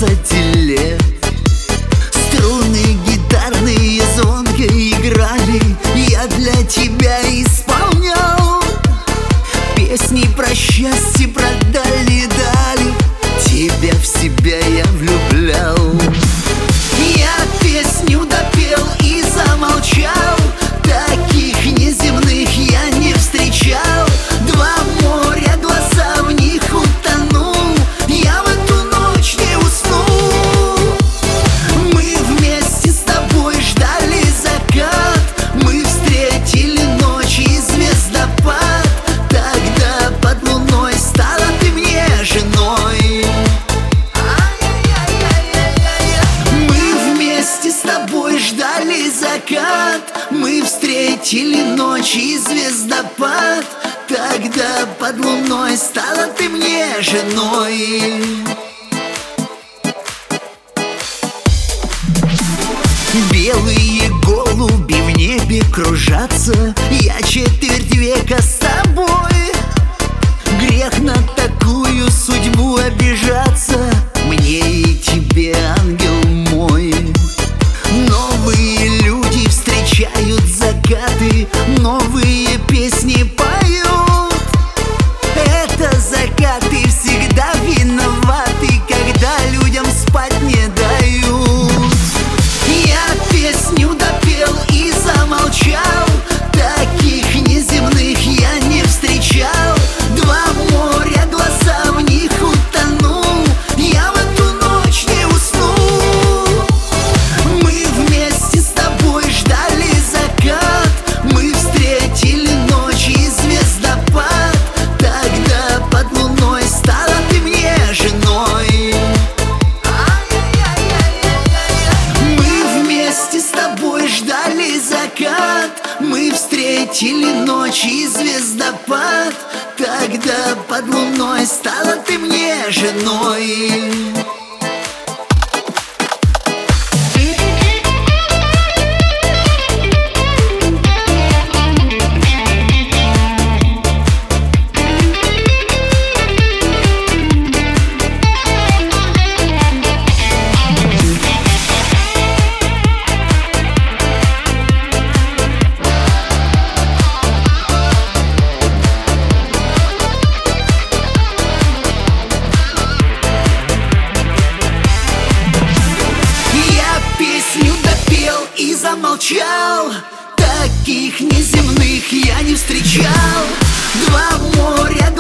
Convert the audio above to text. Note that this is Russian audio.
20 лет. Струны гитарные звонко играли, я для тебя исполнял песни про счастье, про дали-дали. Тебя в себя я влюблял. Я песню допел и замолчал, таких неземных я не встречал. Два моря, глаза в них утонул, я в эту ночь не уснул. Мы вместе с тобой ждали закат, мы встретили ночь и звездопад. Тогда под луной стала ты мне женой. Мы вместе с тобой ждали закат, мы встретили ночь и звездопад. Тогда под луной стала ты мне женой. Белые голуби в небе кружатся, я четверть века с тобой. Грех на такую судьбу обижаться, мне и тебе, ангел мой. Новые люди встречают закаты, новые песни поют. Это закаты всегда виноваты, когда людям спать не дают. Я песню допел и замолчал, таких неземных я не встречал. Два моря, глаза в них утонул, я в эту ночь не уснул. Мы вместе с тобой ждали закат, мы встретили ночь и звездопад. Тогда под луной стала ты мне женой. Мы вместе с тобой ждали закат, мы встретили ночь и звездопад. Тогда под луной стала ты мне женой. Песню допел и замолчал, таких неземных я не встречал. Два моря,